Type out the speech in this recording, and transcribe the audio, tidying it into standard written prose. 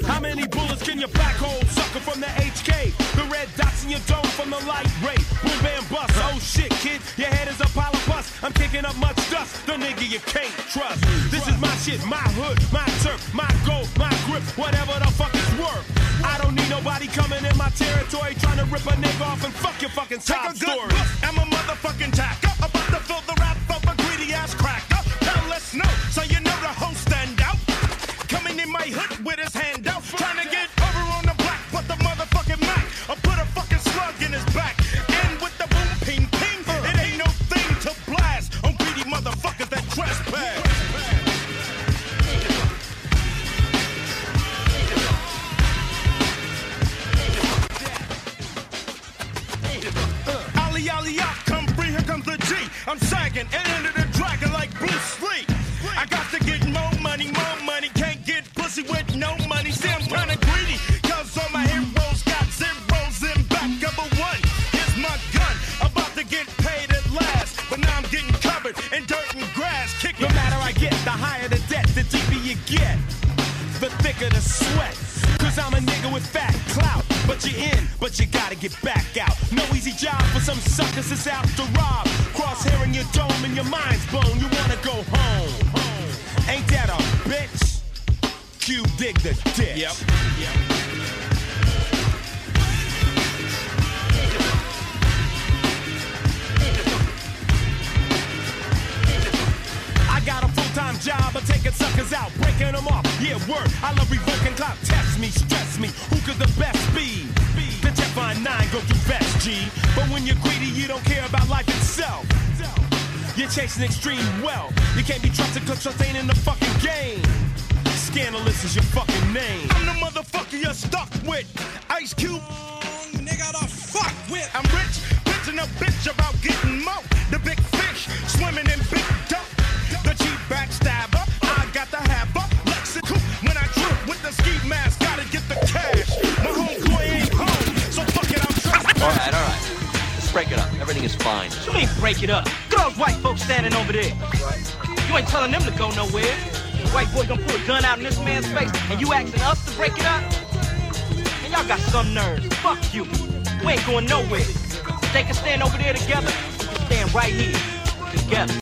How many bullets can your black hole sucker from the HK? The red dots in your dome from the light ray. Boom, bam, bust. Oh shit, kid, your head is a pile of bust. I'm kicking up much dust. The nigga you can't trust. This is my shit, my hood, my turf, my goal, my grip, whatever the fuck it's worth. I don't need nobody coming in my territory trying to rip a nigga off and fuck your fucking top story. Take a good look, I'm a motherfucking tacker, about to fill the rap of a greedy ass cracker. Now let's know, so you know the whole stand out. Coming in my hood with his hand out, trying to get over on the black, but the motherfucking Mac, I put a fucking slug in his back. And with the boom ping ping, it ain't no thing to blast on greedy motherfuckers that trespass. Come free, here comes the G. I'm sagging and into the dragon like Bruce Lee. I got to get more money, can't get pussy with no money. See, I'm kinda greedy, cause all my heroes got zeros in back of a one. Here's my gun, about to get paid at last. But now I'm getting covered in dirt and grass. Kicking. No matter I get, the higher the debt, the deeper you get, the thicker the sweat. Cause I'm a nigga with fat clout. But you're in, but you gotta get back out. No easy job for some suckers that's out to rob. Crosshair in your dome and your mind's blown. You wanna go home. Ain't that a bitch? Q dig the ditch. Yep. I got a full-time job of taking suckers out, breaking them off. Yeah, word. I love revoking clout. Test me, stress me. Who could the best be? The Teflon 9 go through best, G. But when you're greedy, you don't care about life itself. You're chasing extreme wealth. You can't be trusted cause trust ain't in the fucking game. Scandalous is your fucking name. I'm the motherfucker you're stuck with. Ice Cube, nigga to fuck with. I'm rich, bitching a bitch about getting more. The big fish, swimming in big duck. The cheap backstabber, I got the habber. Lexicon, when I trip with the ski mask, gotta get the cash. My homeboy ain't home, so fuck it, I'm trusting. All right. Let's break it up. Everything is fine. What you mean break it up? Look at those white folks standing over there. You ain't telling them to go nowhere. White boy gonna pull a gun out in this man's face, and you asking us to break it up? And y'all got some nerves. Fuck you. We ain't going nowhere. They can stand over there together. We can stand right here together.